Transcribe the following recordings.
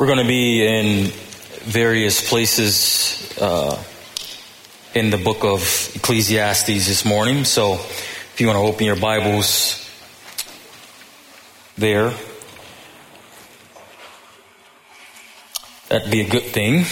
We're going to be in various places in the book of Ecclesiastes this morning. So if you want to open your Bibles there, that'd be a good thing.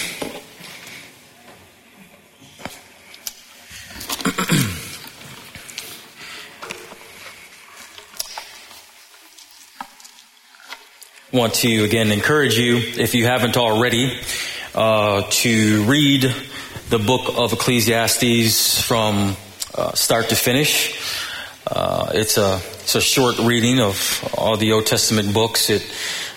Want to again encourage you, if you haven't already, to read the book of Ecclesiastes from start to finish. It's a short reading of all the Old Testament books. It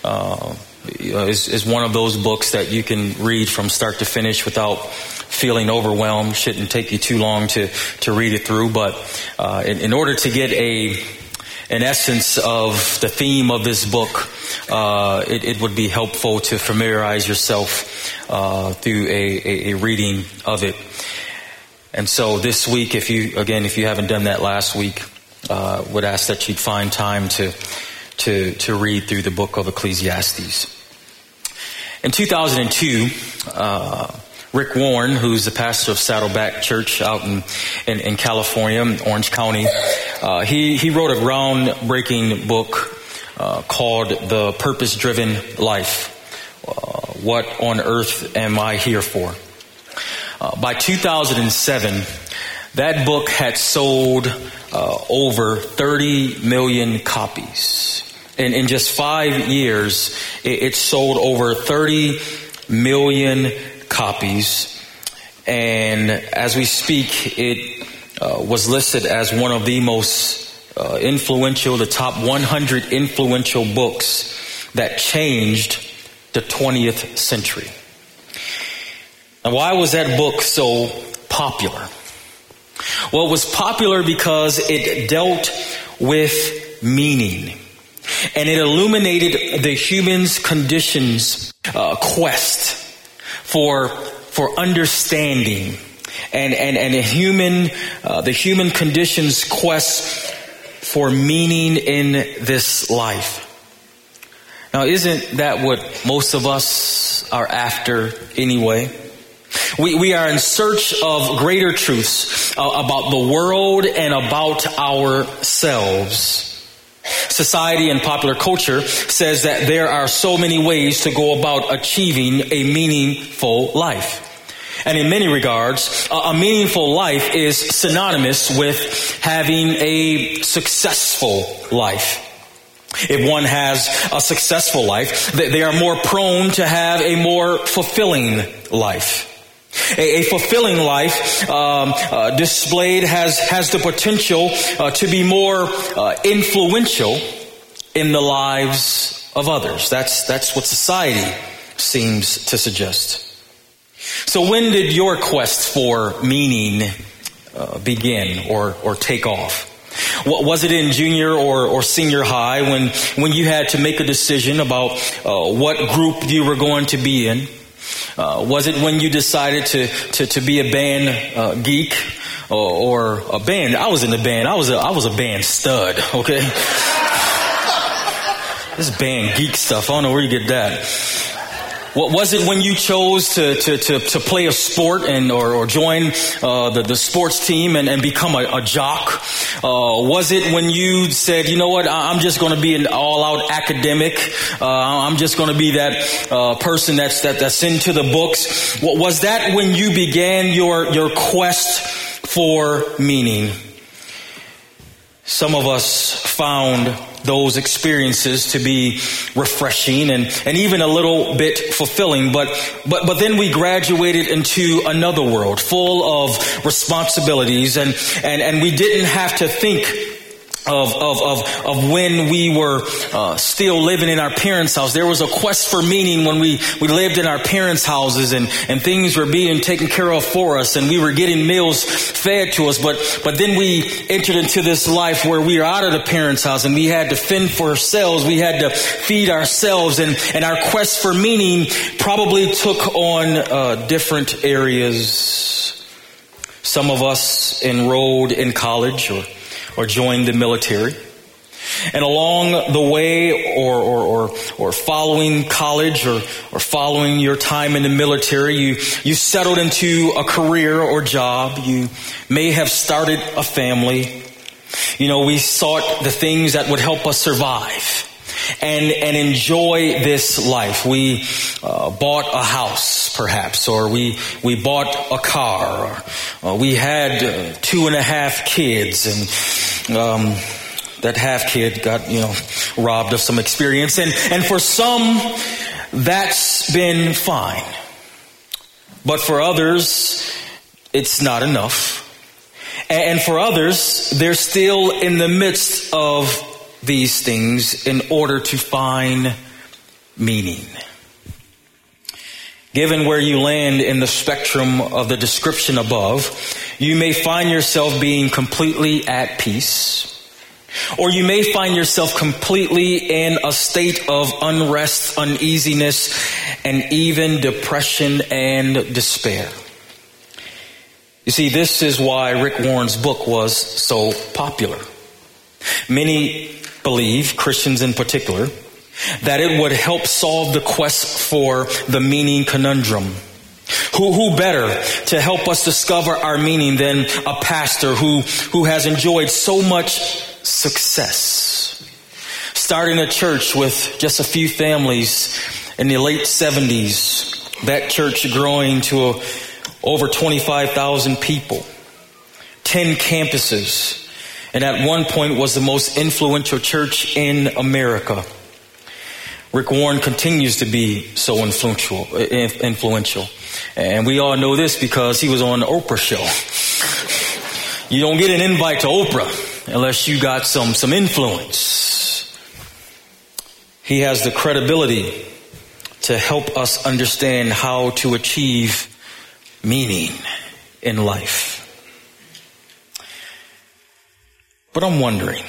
is one of those books that you can read from start to finish without feeling overwhelmed. Shouldn't take you too long to read it through, but in order to get an essence of the theme of this book, it would be helpful to familiarize yourself through a reading of it. And so this week, if you haven't done that last week, would ask that you'd find time to read through the book of Ecclesiastes. In 2002, Rick Warren, who's the pastor of Saddleback Church out in California, Orange County, he wrote a groundbreaking book called The Purpose-Driven Life. What on earth am I here for? By 2007, that book had sold over 30 million copies. In just 5 years, it sold over 30 million copies. And as we speak, it was listed as one of the most influential, the top 100 influential books that changed the 20th century. And why was that book so popular? Well, it was popular because it dealt with meaning. And it illuminated the human's conditions quest for understanding and the human condition's quest for meaning in this life. Now, isn't that what most of us are after anyway? We are in search of greater truths about the world and about ourselves. Society and popular culture says that there are so many ways to go about achieving a meaningful life. And in many regards, a meaningful life is synonymous with having a successful life. If one has a successful life, they are more prone to have a more fulfilling life. A fulfilling life displayed has the potential to be more influential in the lives of others. That's what society seems to suggest. So when did your quest for meaning begin or take off? Was it in junior or senior high when you had to make a decision about what group you were going to be in? Was it when you decided to be a band geek or a band? I was in the band. I was a band stud. Okay, this band geek stuff. I don't know where you get that. What was it when you chose to play a sport or join the sports team and become a jock? Was it when you said, you know what, I'm just going to be an all-out academic. I'm just going to be that person that's into the books. Was that when you began your quest for meaning? Some of us found those experiences to be refreshing and even a little bit fulfilling, but then we graduated into another world full of responsibilities and we didn't have to think of when we were still living in our parents' house. There was a quest for meaning when we lived in our parents' houses and things were being taken care of for us and we were getting meals fed to us. But then we entered into this life where we are out of the parents' house and we had to fend for ourselves. We had to feed ourselves and our quest for meaning probably took on different areas. Some of us enrolled in college or joined the military. And along the way, or following college, or following your time in the military, you settled into a career or job. You may have started a family. We sought the things that would help us survive and enjoy this life. We bought a house, perhaps, or we bought a car, or we had 2.5 kids, and that half kid got, robbed of some experience. And for some, that's been fine. But for others, it's not enough. And for others, they're still in the midst of these things in order to find meaning. Given where you land in the spectrum of the description above, you may find yourself being completely at peace, or you may find yourself completely in a state of unrest, uneasiness, and even depression and despair. You see, this is why Rick Warren's book was so popular. Many believe, Christians in particular, that it would help solve the quest for the meaning conundrum. Who better to help us discover our meaning than a pastor who has enjoyed so much success, starting a church with just a few families in the late 70s, that church growing to over 25,000 people, 10 campuses, and at one point was the most influential church in America. Rick Warren continues to be so influential. And we all know this because he was on the Oprah show. You don't get an invite to Oprah unless you got some influence. He has the credibility to help us understand how to achieve meaning in life. But I'm wondering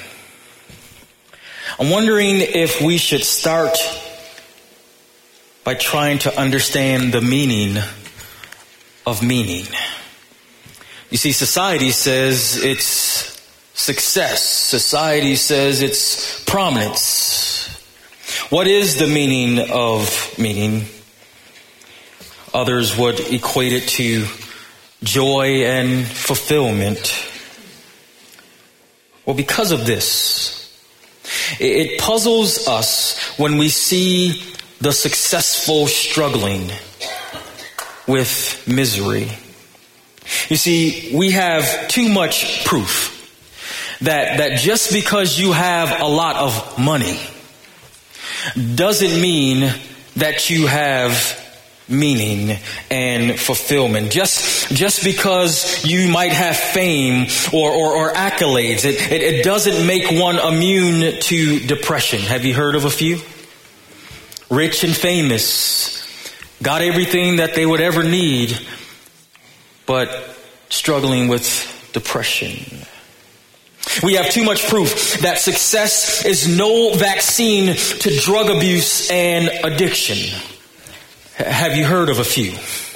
if we should start by trying to understand the meaning of meaning. You see, society says it's success. Society says it's prominence. What is the meaning of meaning? Others would equate it to joy and fulfillment. Well, because of this, it puzzles us when we see the successful struggling with misery. You see, we have too much proof that just because you have a lot of money doesn't mean that you have meaning and fulfillment. Just because you might have fame or accolades, it doesn't make one immune to depression. Have you heard of a few? Rich and famous, got everything that they would ever need, but struggling with depression. We have too much proof that success is no vaccine to drug abuse and addiction. Have you heard of a few?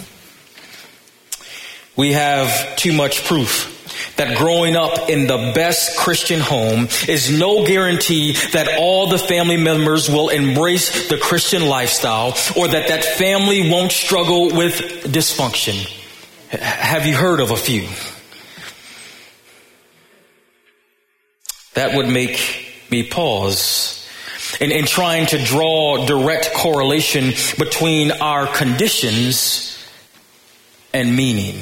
We have too much proof that growing up in the best Christian home is no guarantee that all the family members will embrace the Christian lifestyle, or that family won't struggle with dysfunction. Have you heard of a few? That would make me pause in trying to draw direct correlation between our conditions and meaning.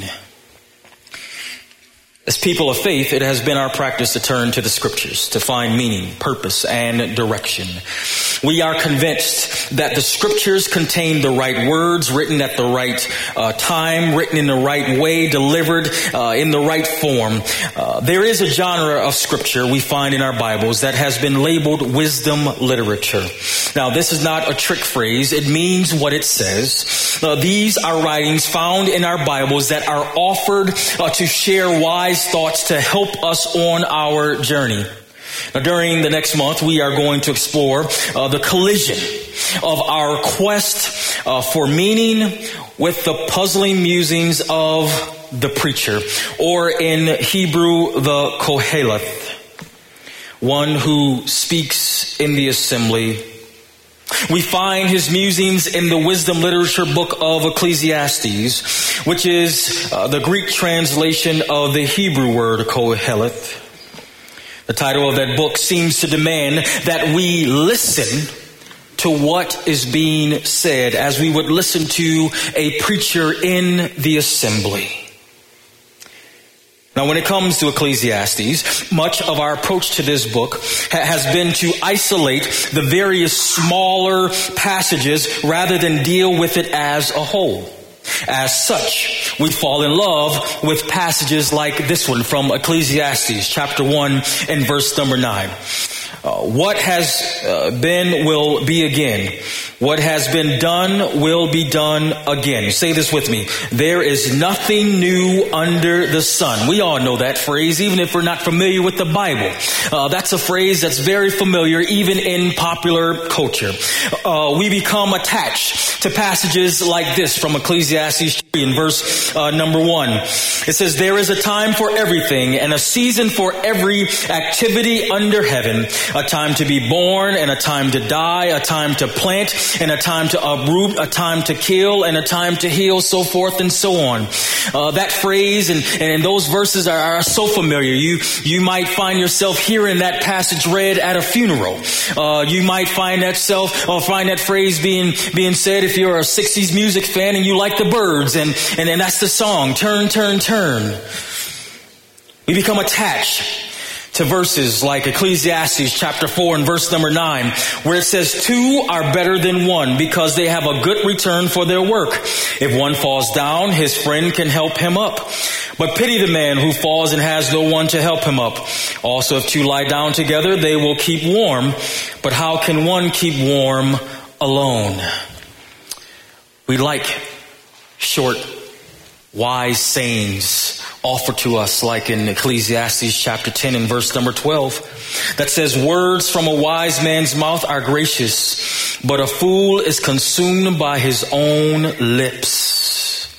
As people of faith, it has been our practice to turn to the scriptures to find meaning, purpose, and direction. We are convinced that the scriptures contain the right words, written at the right time, written in the right way, delivered in the right form. There is a genre of scripture we find in our Bibles that has been labeled wisdom literature. Now, this is not a trick phrase. It means what it says. These are writings found in our Bibles that are offered to share wise thoughts to help us on our journey. Now, during the next month, we are going to explore the collision of our quest for meaning with the puzzling musings of the preacher, or in Hebrew, the Koheleth. one who speaks in the assembly. We find his musings in the wisdom literature book of Ecclesiastes, which is the Greek translation of the Hebrew word Koheleth. The title of that book seems to demand that we listen to what is being said as we would listen to a preacher in the assembly. Now, when it comes to Ecclesiastes, much of our approach to this book has been to isolate the various smaller passages rather than deal with it as a whole. As such, we fall in love with passages like this one from Ecclesiastes chapter 1 and verse number 9. What has been will be again. What has been done will be done again. Say this with me. There is nothing new under the sun. We all know that phrase, even if we're not familiar with the Bible. That's a phrase that's very familiar, even in popular culture. We become attached to passages like this from Ecclesiastes 3 in verse number 1. It says, there is a time for everything and a season for every activity under heaven, a time to be born and a time to die, a time to plant and a time to uproot, a time to kill and a time to heal, so forth and so on. That phrase and those verses are so familiar. You might find yourself hearing that passage read at a funeral. You might find that phrase being said if you're a 60s music fan and you like the Byrds, and that's the song, Turn, Turn, Turn. We become attached to verses like Ecclesiastes chapter 4 and verse number 9, where it says, two are better than one because they have a good return for their work. If one falls down, his friend can help him up. But pity the man who falls and has no one to help him up. Also, if two lie down together, they will keep warm. But how can one keep warm alone? We like short, wise sayings offered to us, like in Ecclesiastes chapter 10 and verse number 12, that says, words from a wise man's mouth are gracious, but a fool is consumed by his own lips.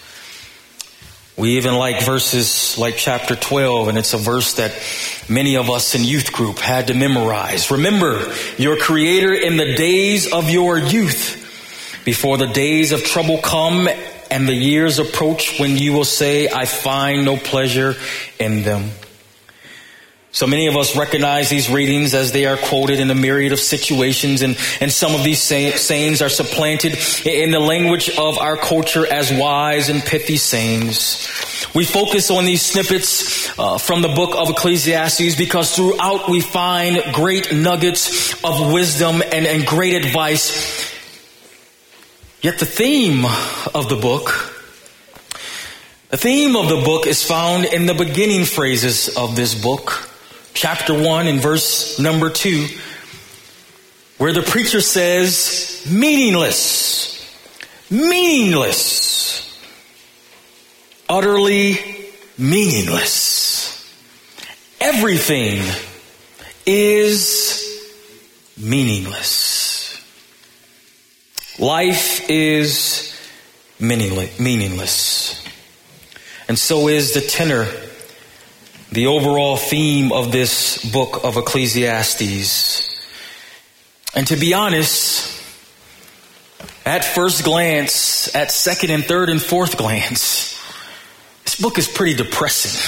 We even like verses like chapter 12, and it's a verse that many of us in youth group had to memorize. Remember your Creator in the days of your youth, before the days of trouble come and the years approach when you will say, I find no pleasure in them. So many of us recognize these readings as they are quoted in a myriad of situations, and some of these sayings are supplanted in the language of our culture as wise and pithy sayings. We focus on these snippets from the book of Ecclesiastes because throughout we find great nuggets of wisdom and great advice. Yet the theme of the book is found in the beginning phrases of this book, chapter 1 and verse number 2, where the preacher says, meaningless, utterly meaningless. Everything is meaningless. Life is meaningless. And so is the tenor, the overall theme of this book of Ecclesiastes. And to be honest, at first glance, at second and third and fourth glance, this book is pretty depressing.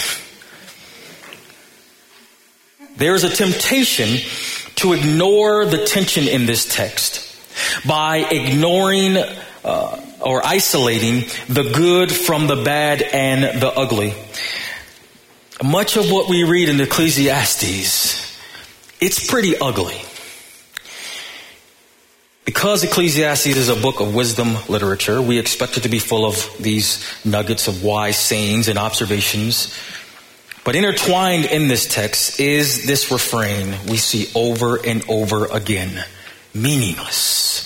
There is a temptation to ignore the tension in this text by ignoring or isolating the good from the bad and the ugly. Much of what we read in Ecclesiastes, it's pretty ugly. Because Ecclesiastes is a book of wisdom literature, we expect it to be full of these nuggets of wise sayings and observations. But intertwined in this text is this refrain we see over and over again. Meaningless.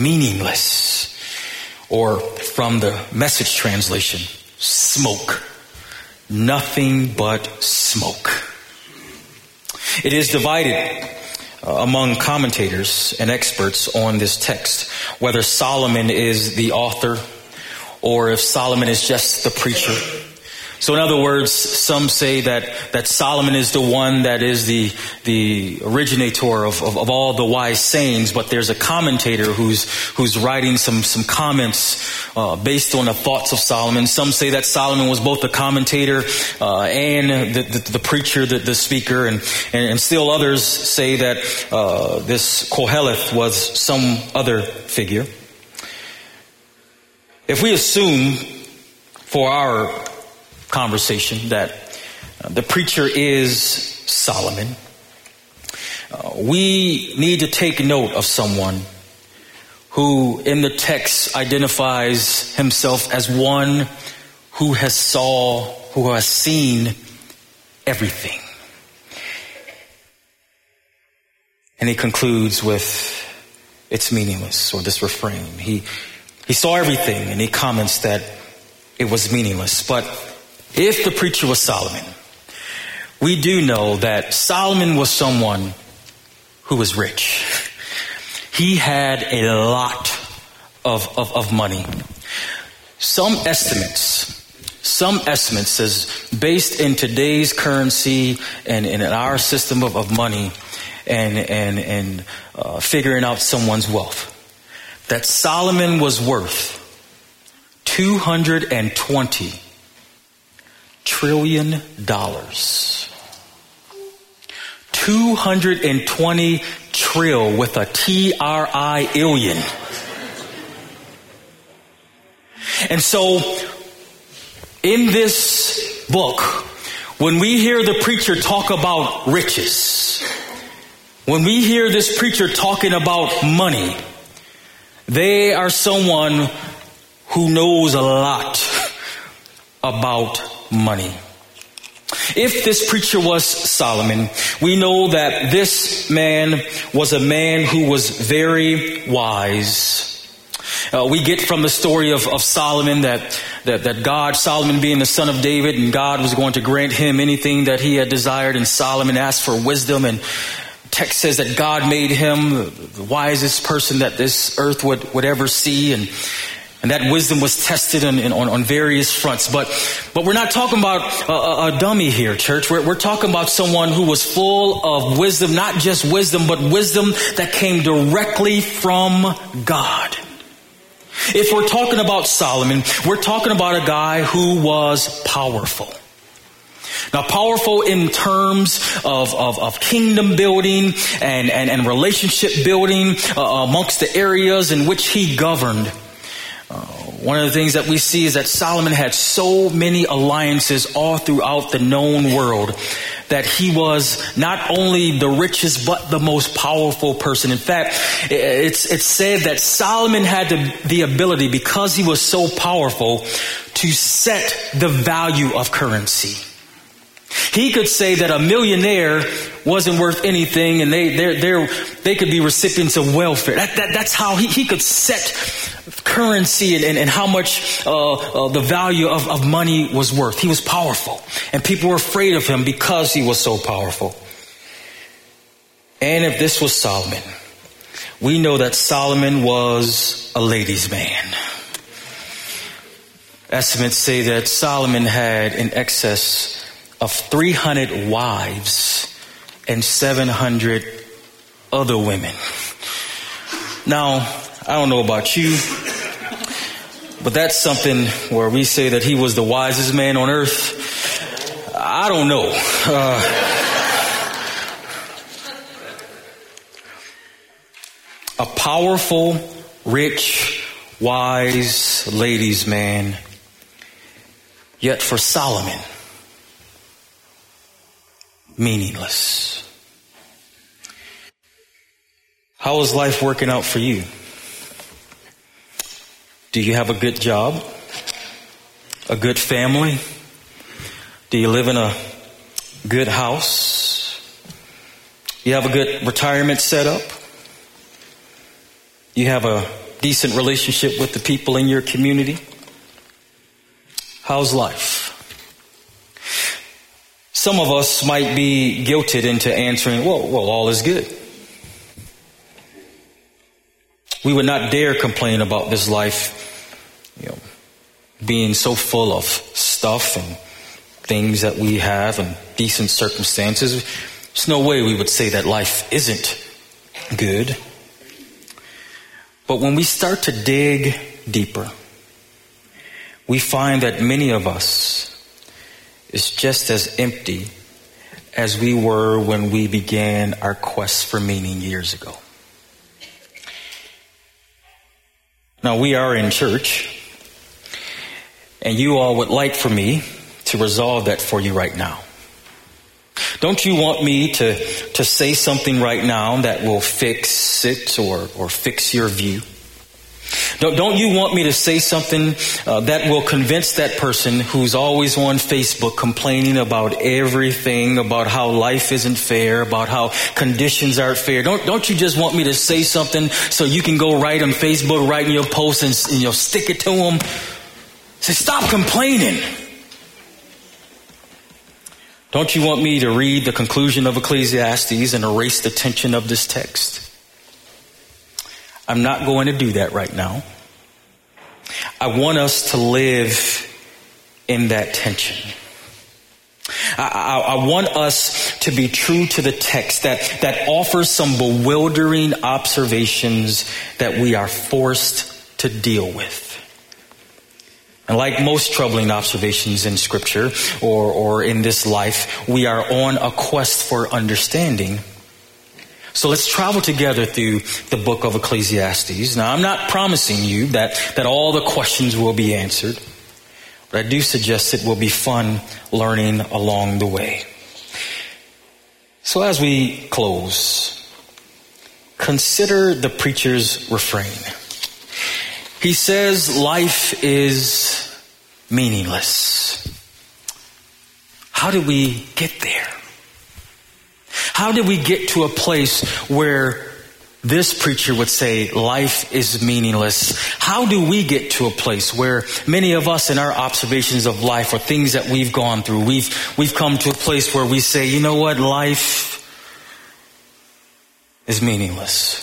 Or from the Message translation, smoke. Nothing but smoke. It is divided among commentators and experts on this text, whether Solomon is the author or if Solomon is just the preacher. So in other words, some say that Solomon is the one that is the originator of all the wise sayings, but there's a commentator who's writing some comments based on the thoughts of Solomon. Some say that Solomon was both the commentator and the preacher, the speaker, and still others say that this Koheleth was some other figure. If we assume for our conversation that the preacher is Solomon, we need to take note of someone who in the text identifies himself as one who has seen everything. And he concludes with, it's meaningless, or this refrain. He saw everything, and he comments that it was meaningless. But if the preacher was Solomon, we do know that Solomon was someone who was rich. He had a lot of money. Some estimates says, based in today's currency and in our system of money and figuring out someone's wealth, that Solomon was worth $220 trillion. 220 trill with a T-R-I-illion. And so in this book, when we hear the preacher talk about riches, when we hear this preacher talking about money, they are someone who knows a lot about money. If this preacher was Solomon, we know that this man was a man who was very wise. We get from the story of Solomon that God, Solomon being the son of David, and God was going to grant him anything that he had desired, and Solomon asked for wisdom, and text says that God made him the wisest person that this earth would ever see, and that wisdom was tested on various fronts. But we're not talking about a dummy here, church. We're talking about someone who was full of wisdom, not just wisdom, but wisdom that came directly from God. If we're talking about Solomon, we're talking about a guy who was powerful. Now, powerful in terms of kingdom building and relationship building amongst the areas in which he governed. One of the things that we see is that Solomon had so many alliances all throughout the known world that he was not only the richest but the most powerful person. In fact, it's said that Solomon had the ability, because he was so powerful, to set the value of currency. He could say that a millionaire wasn't worth anything, and they could be recipients of welfare. That's how he could set currency and how much the value of money was worth. He was powerful, and people were afraid of him because he was so powerful. And if this was Solomon, we know that Solomon was a ladies' man. Estimates say that Solomon had in excess of 300 wives and 700 other women. Now, I don't know about you, but that's something where we say that he was the wisest man on earth. I don't know. A powerful, rich, wise ladies' man. Yet for Solomon, meaningless. How is life working out for you? Do you have a good job? A good family? Do you live in a good house? You have a good retirement set up? You have a decent relationship with the people in your community? How's life? Some of us might be guilted into answering, well, all is good. We would not dare complain about this life, being so full of stuff things that we have and decent circumstances. There's no way we would say that life isn't good. But when we start to dig deeper, we find that many of us is just as empty as we were when we began our quest for meaning years ago. Now, we are in church, and you all would like for me to resolve that for you right now. Don't you want me to say something right now that will fix it or fix your view? Don't you want me to say something that will convince that person who's always on Facebook complaining about everything, about how life isn't fair, about how conditions aren't fair? Don't you just want me to say something so you can go write on Facebook, write in your post and stick it to them? Say, stop complaining. Don't you want me to read the conclusion of Ecclesiastes and erase the tension of this text? I'm not going to do that right now. I want us to live in that tension. I want us to be true to the text that offers some bewildering observations that we are forced to deal with. And like most troubling observations in Scripture or in this life, we are on a quest for understanding. So let's travel together through the book of Ecclesiastes. Now, I'm not promising you that all the questions will be answered, but I do suggest it will be fun learning along the way. So as we close, consider the preacher's refrain. He says life is meaningless. How did we get there? How did we get to a place where this preacher would say life is meaningless? How do we get to a place where many of us in our observations of life or things that we've gone through, we've come to a place where we say, you know what, life is meaningless.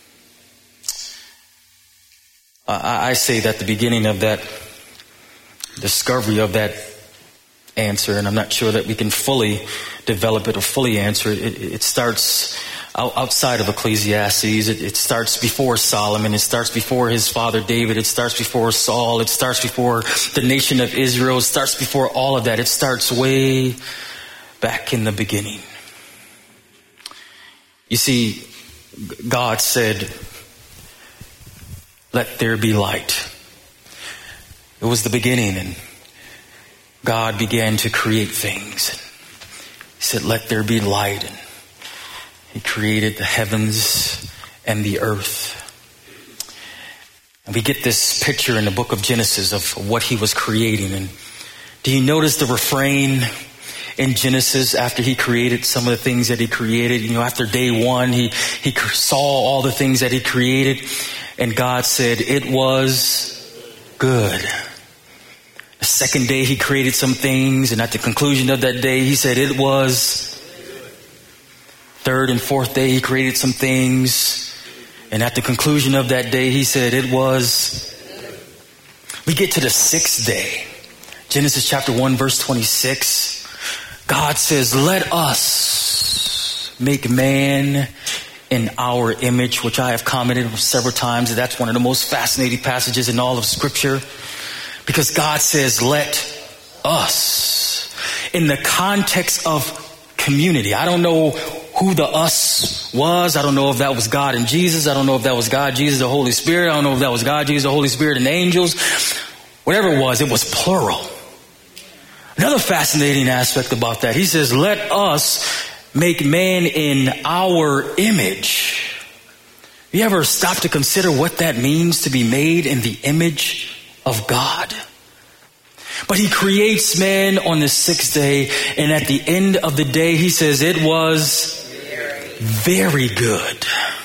I say that the beginning of that discovery of that answer, and I'm not sure that we can fully develop it or fully answer it. It starts outside of Ecclesiastes. It starts before Solomon. It starts before his father David. It starts before Saul. It starts before the nation of Israel. It starts before all of that. It starts way back in the beginning. You see, God said, "Let there be light." It was the beginning, and God began to create things. He said, "Let there be light," and He created the heavens and the earth. And we get this picture in the book of Genesis of what He was creating. And do you notice the refrain in Genesis after He created some of the things that He created? You know, after day one, He saw all the things that He created, and God said, "It was good." The second day He created some things, and at the conclusion of that day He said it was. Third and fourth day He created some things, and at the conclusion of that day He said it was. We get to the sixth day, Genesis chapter 1 verse 26. God says, "Let us make man in our image," which I have commented several times. That's one of the most fascinating passages in all of Scripture. Because God says, "Let us," in the context of community. I don't know who the us was. I don't know if that was God and Jesus. I don't know if that was God, Jesus, the Holy Spirit. I don't know if that was God, Jesus, the Holy Spirit, and angels. Whatever it was plural. Another fascinating aspect about that, He says, "Let us make man in our image." You ever stop to consider what that means to be made in the image of God? But He creates man on the sixth day, and at the end of the day He says it was very good.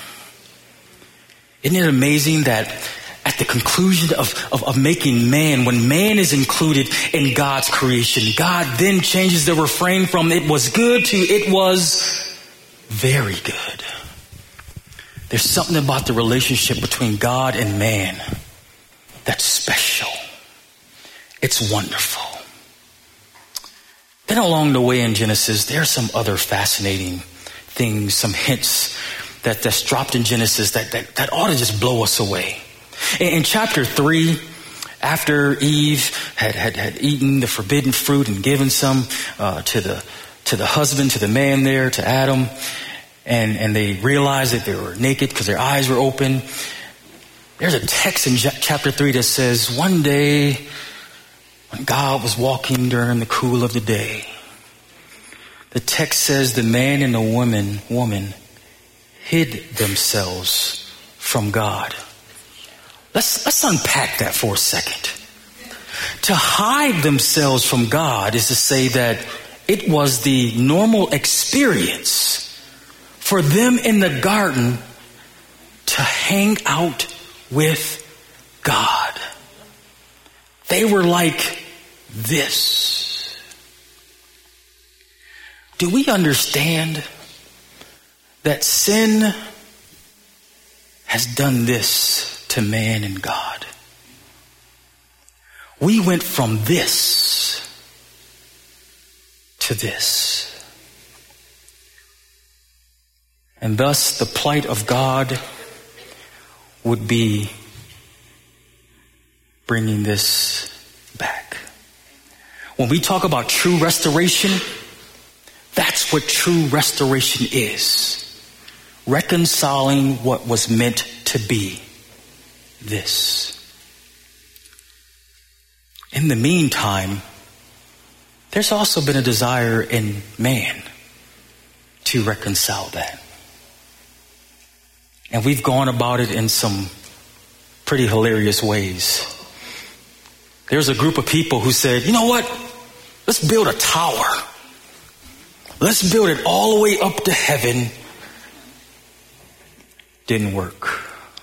Isn't it amazing that at the conclusion of making man, when man is included in God's creation, God then changes the refrain from "it was good" to "it was very good"? There's something about the relationship between God and man that's special. It's wonderful. Then along the way in Genesis, there are some other fascinating things, some hints that's dropped in Genesis that ought to just blow us away. In chapter 3, after Eve had eaten the forbidden fruit and given some to the husband, to the man there, to Adam, and they realized that they were naked because their eyes were open, there's a text in chapter 3 that says, one day when God was walking during the cool of the day, the text says the man and the woman hid themselves from God. Let's unpack that for a second. To hide themselves from God is to say that it was the normal experience for them in the garden to hang out with God. They were like this. Do we understand that sin has done this to man and God? We went from this to this. And thus the plight of God would be bringing this back. When we talk about true restoration, that's what true restoration is. Reconciling what was meant to be this. In the meantime, there's also been a desire in man to reconcile that. And we've gone about it in some pretty hilarious ways. There's a group of people who said, you know what? Let's build a tower. Let's build it all the way up to heaven. Didn't work.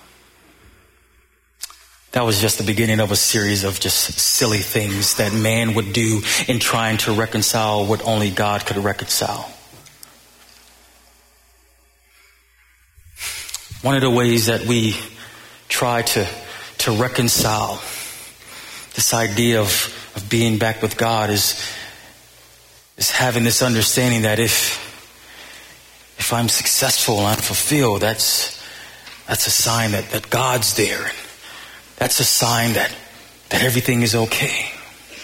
That was just the beginning of a series of just silly things that man would do in trying to reconcile what only God could reconcile. One of the ways that we try to reconcile this idea of being back with God is having this understanding that if I'm successful and I'm fulfilled, that's a sign that God's there. That's a sign that everything is okay.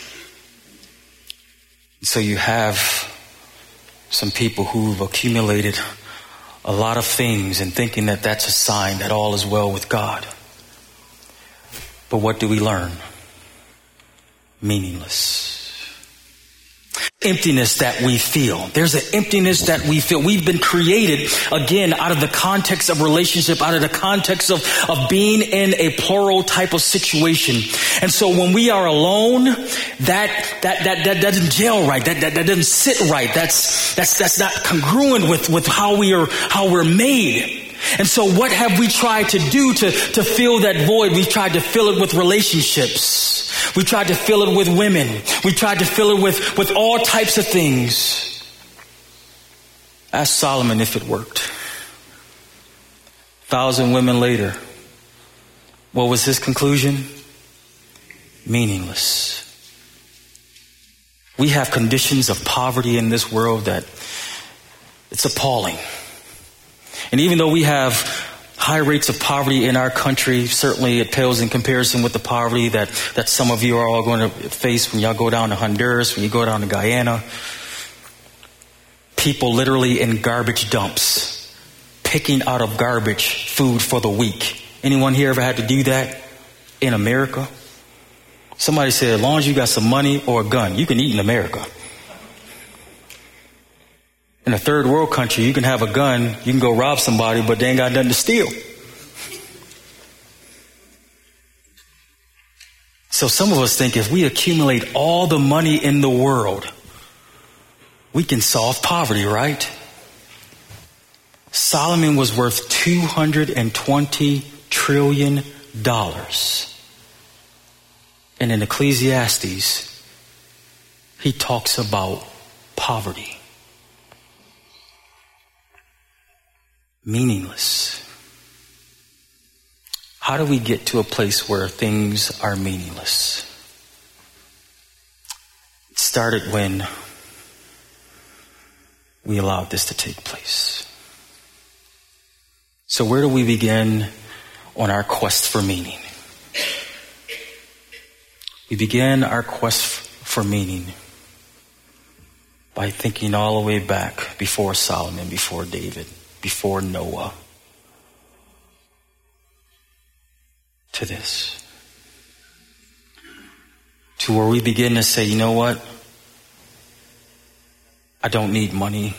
So you have some people who've accumulated a lot of things and thinking that that's a sign that all is well with God. But what do we learn? Meaningless. Emptiness that we feel. There's an emptiness that we feel. We've been created, again, out of the context of relationship, out of the context of being in a plural type of situation. And so when we are alone, that doesn't gel right. That doesn't sit right. That's not congruent with how we're made. And so what have we tried to do to fill that void? We've tried to fill it with relationships. We tried to fill it with women. We tried to fill it with all types of things. Ask Solomon if it worked. 1,000 women later, what was his conclusion? Meaningless. We have conditions of poverty in this world that it's appalling. And even though we have high rates of poverty in our country, certainly it pales in comparison with the poverty that some of you are all going to face when y'all go down to Honduras, when you go down to Guyana. People literally in garbage dumps, picking out of garbage food for the week. Anyone here ever had to do that in America? Somebody said, as long as you got some money or a gun, you can eat in America. In a third world country, you can have a gun, you can go rob somebody, but they ain't got nothing to steal. So some of us think if we accumulate all the money in the world, we can solve poverty, right? Solomon was worth $220 trillion. And in Ecclesiastes, he talks about poverty. Meaningless. How do we get to a place where things are meaningless? It started when we allowed this to take place. So where do we begin on our quest for meaning? We begin our quest for meaning by thinking all the way back before Solomon, before David, before Noah, to this. To where we begin to say, you know what? I don't need money.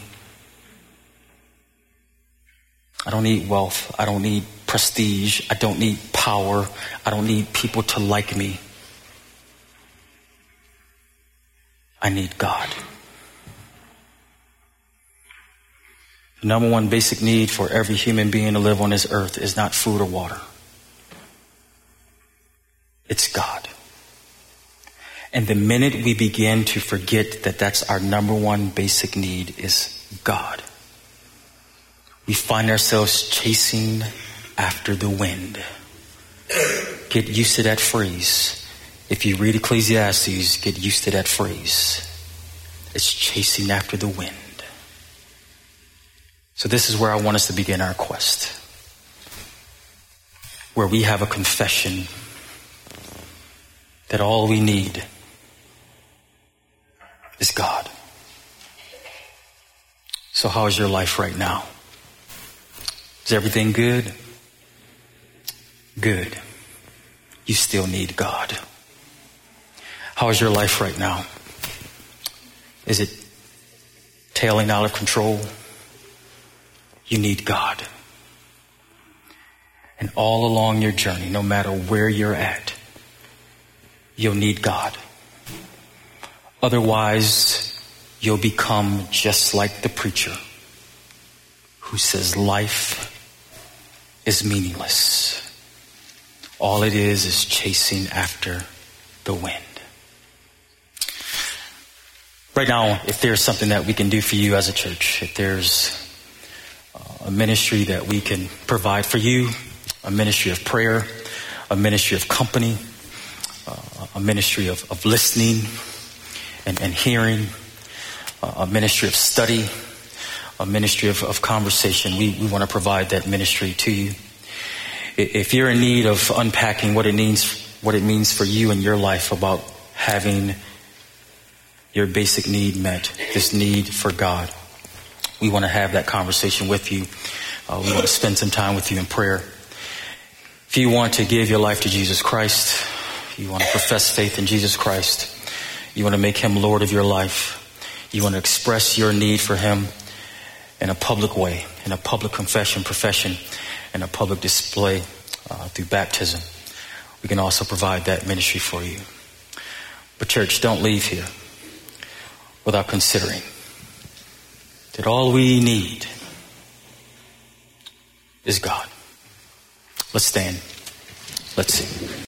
I don't need wealth. I don't need prestige. I don't need power. I don't need people to like me. I need God. The number one basic need for every human being to live on this earth is not food or water. It's God. And the minute we begin to forget that that's our number one basic need is God, we find ourselves chasing after the wind. Get used to that phrase. If you read Ecclesiastes, get used to that phrase. It's chasing after the wind. So this is where I want us to begin our quest. Where we have a confession that all we need is God. So how is your life right now? Is everything good? Good. You still need God. How is your life right now? Is it tailing out of control? You need God. And all along your journey, no matter where you're at, you'll need God. Otherwise, you'll become just like the preacher who says life is meaningless. All it is chasing after the wind. Right now, if there's something that we can do for you as a church, if there's a ministry that we can provide for you, a ministry of prayer, a ministry of company, a ministry of listening and hearing, a ministry of study, a ministry of conversation, we want to provide that ministry to you. If you're in need of unpacking what it means for you in your life about having your basic need met, this need for God, we want to have that conversation with you. We want to spend some time with you in prayer. If you want to give your life to Jesus Christ, you want to profess faith in Jesus Christ, you want to make him Lord of your life, you want to express your need for him in a public way, in a public confession, profession, and a public display through baptism, we can also provide that ministry for you. But church, don't leave here without considering that all we need is God. Let's stand. Let's sing.